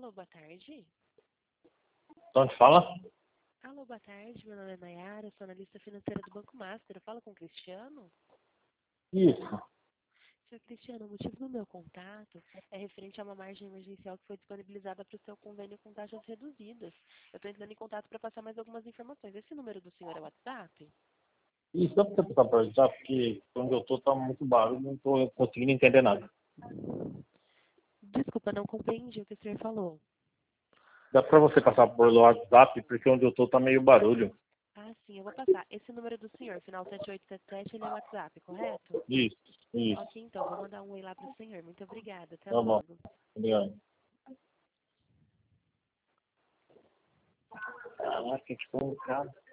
Alô, boa tarde. Onde fala? Alô, boa tarde. Meu nome é Nayara, sou analista financeira do Banco Master. Eu falo com o Cristiano? Isso. Senhor Cristiano, o motivo do meu contato é referente a uma margem emergencial que foi disponibilizada para o seu convênio com taxas reduzidas. Eu estou entrando em contato para passar mais algumas informações. Esse número do senhor é WhatsApp? Isso, dá pra você passar por WhatsApp, porque onde eu tô tá muito barulho, não tô conseguindo entender nada. Desculpa, não compreendi o que o senhor falou. Dá pra você passar por WhatsApp, porque onde eu tô tá meio barulho. Ah, sim, eu vou passar. Esse número do senhor, final 7877, ele é WhatsApp, correto? Isso, isso. Ok, então, vou mandar um oi lá para o senhor. Muito obrigada. Até Tá bom. logo. Obrigado. Caraca, que complicado.